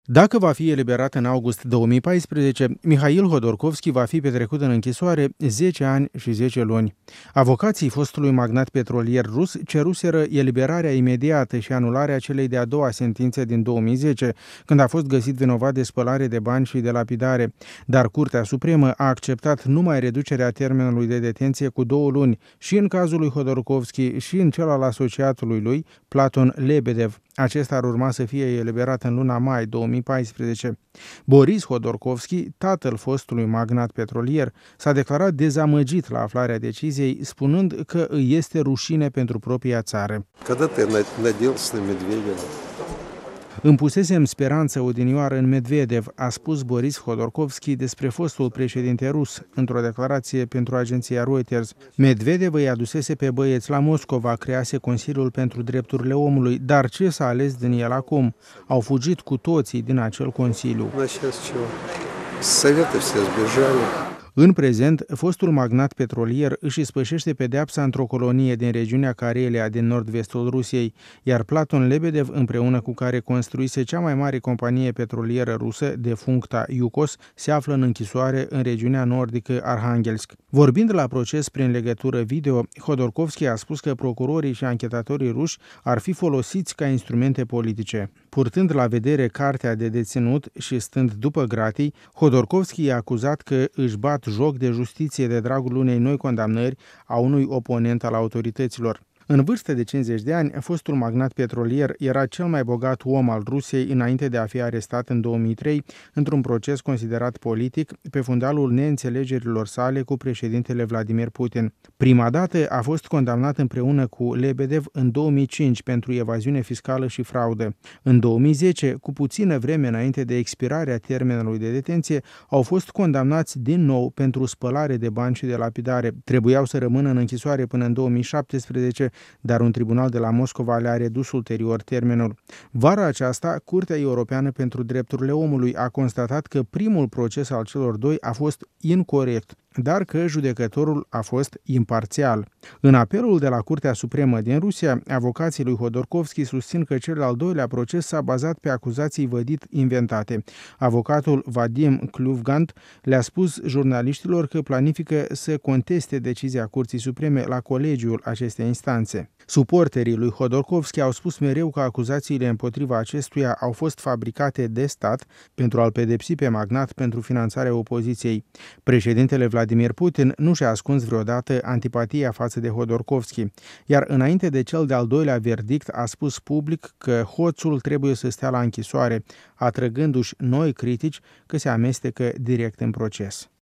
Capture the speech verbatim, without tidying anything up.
Dacă va fi eliberat în august două mii paisprezece, Mihail Hodorkovski va fi petrecut în închisoare zece ani și zece luni. Avocații fostului magnat petrolier rus ceruseră eliberarea imediată și anularea celei de-a doua sentințe din două mii zece, când a fost găsit vinovat de spălare de bani și de lapidare, dar Curtea Supremă a acceptat numai reducerea termenului de detenție cu două luni și în cazul lui Hodorkovski și în cel al asociatului lui, Platon Lebedev. Acesta ar urma să fie eliberat în luna mai două mii paisprezece. Boris Hodorkovski, tatăl fostului magnat petrolier, s-a declarat dezamăgit la aflarea deciziei, spunând că îi este rușine pentru propria țară. Когда ты надеялся на Медведева? Îmi pusesem speranță odinioară în Medvedev, a spus Boris Hodorkovski despre fostul președinte rus, într-o declarație pentru agenția Reuters. Medvedev îi adusese pe băieți la Moscova, crease Consiliul pentru Drepturile Omului, dar ce s-a ales din el acum? Au fugit cu toții din acel consiliu. În prezent, fostul magnat petrolier își ispășește pedeapsa într-o colonie din regiunea Karelia din nord-vestul Rusiei, iar Platon Lebedev, împreună cu care construise cea mai mare companie petrolieră rusă, defuncta Yukos, se află în închisoare în regiunea nordică Arhangelsk. Vorbind la proces prin legătură video, Hodorkovski a spus că procurorii și anchetatorii ruși ar fi folosiți ca instrumente politice. Purtând la vedere cartea de deținut și stând după gratii, Hodorkovski i-a acuzat că își bat joc de justiție de dragul unei noi condamnări a unui oponent al autorităților. În vârstă de cincizeci de ani, fostul magnat petrolier era cel mai bogat om al Rusiei înainte de a fi arestat în două mii trei într-un proces considerat politic pe fundalul neînțelegerilor sale cu președintele Vladimir Putin. Prima dată a fost condamnat împreună cu Lebedev în două mii cinci pentru evaziune fiscală și fraudă. În două mii zece, cu puțină vreme înainte de expirarea termenului de detenție, au fost condamnați din nou pentru spălare de bani și de lapidare. Trebuiau să rămână în închisoare până în două mii șaptesprezece, dar un tribunal de la Moscova le-a redus ulterior termenul. Vara aceasta, Curtea Europeană pentru Drepturile Omului a constatat că primul proces al celor doi a fost incorect, dar că judecătorul a fost imparțial. În apelul de la Curtea Supremă din Rusia, avocații lui Hodorkovski susțin că cel al doilea proces s-a bazat pe acuzații vădit inventate. Avocatul Vadim Kluvgant le-a spus jurnaliștilor că planifică să conteste decizia Curții Supreme la colegiul acestei instanțe. Suporterii lui Hodorkovski au spus mereu că acuzațiile împotriva acestuia au fost fabricate de stat pentru a-l pedepsi pe magnat pentru finanțarea opoziției. Președintele Vladimir Putin nu și-a ascuns vreodată antipatia față de Hodorkovski, iar înainte de cel de-al doilea verdict a spus public că hoțul trebuie să stea la închisoare, atrăgându-și noi critici că se amestecă direct în proces.